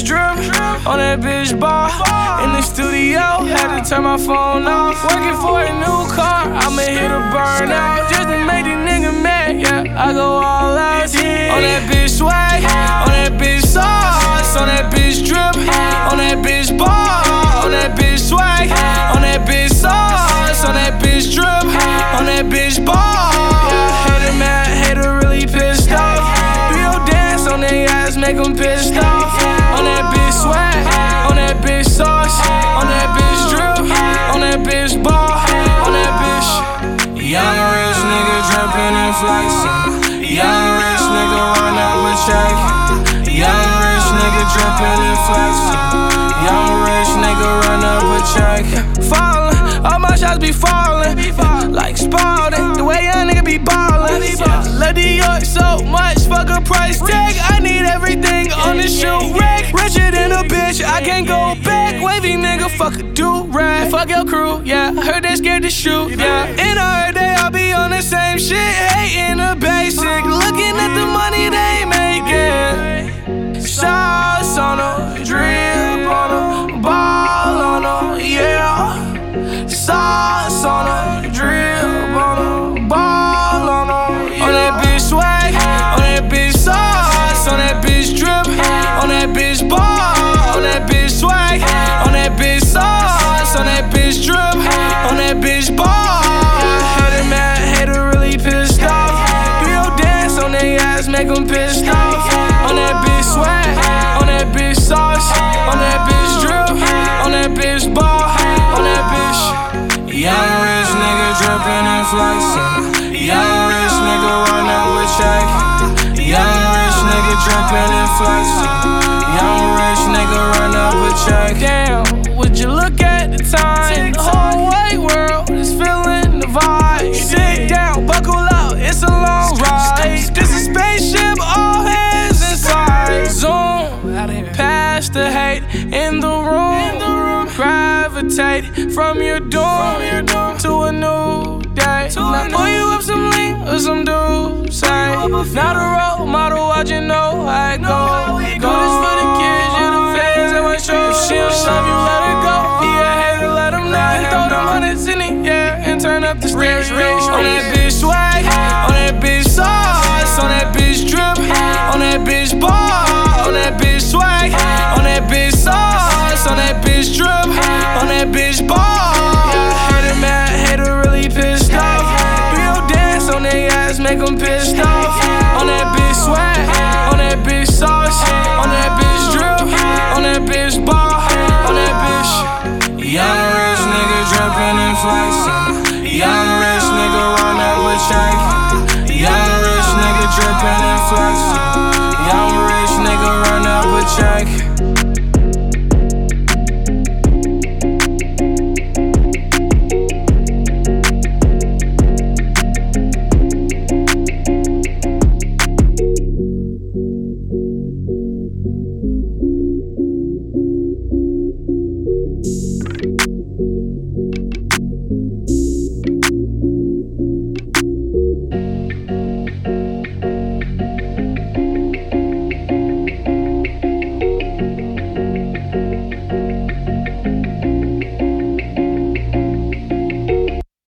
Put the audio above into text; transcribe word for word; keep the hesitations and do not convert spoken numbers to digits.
drip, on that bitch bar. In the studio, had to turn my phone off. Working for a new car, I'ma hit a burnout. Just to make these niggas mad, yeah, I go all out. On that bitch swag, on that bitch sauce, on that bitch drip, on that bitch bar, on that bitch swag, on that bitch sauce, on that bitch drip, on that bitch bar. Yeah, hater mad, hater really pissed off. Do your dance on their ass, make them pissed off. On that bitch swag, on that bitch sauce, on that bitch drip, on that bitch bar, on that bitch. Young rich nigga drippin' and flexin'. Young rich nigga run up a check. Young rich nigga drippin' and flexin'. Young rich nigga run up a check. Fallin', all my shots be fallin', like Spalding. The way young nigga be ballin'. Love New York so much, fuck a price tag. I need everything on the shoe rack. Richer than a bitch, I can't go back. Wavy nigga, fuck a do-rag. Fuck your crew, yeah. Heard they scared to shoot, yeah. And I heard they all be on the same shit, hating the basic. Looking at the money they making. Shots on them, drip on them, ball on them, yeah. Sauce on them, drip on them, ball on them, yeah. On that bitch swag, on that bitch sauce, on that bitch drip, on that bitch bar, on that bitch swag, on that bitch sauce, on that bitch drip, on that bitch bar. Hater mad, hater really pissed off. Do your dance on their ass, make them pissed off. On that bitch swag, on that bitch sauce, on that bitch drip, on that bitch bar, on that bitch. Young rich nigga drippin' and flexin'. Young rich nigga run up a check. Young rich nigga drippin' and flexin'. Young rich nigga run up a check. Damn, would you look at the time? The whole white world is feeling the vibe. Sit down, buckle up, it's a long ride. This is spaceship, all hands inside. Zoom, past the hate in the room. Gravitate from your dorm to a new day. Now pull you up some lean or some dudes. Say, now the role model, watch you know how it go. Go this for the kids, you the fans at my show. If she don't love you, let her go. He a hater, let him know. And throw them hundreds in the air and turn up the stairs. On that bitch swag, on that bitch sauce, on that bitch drip, on that bitch bar, on that bitch swag, on that bitch sauce, on that bitch drip.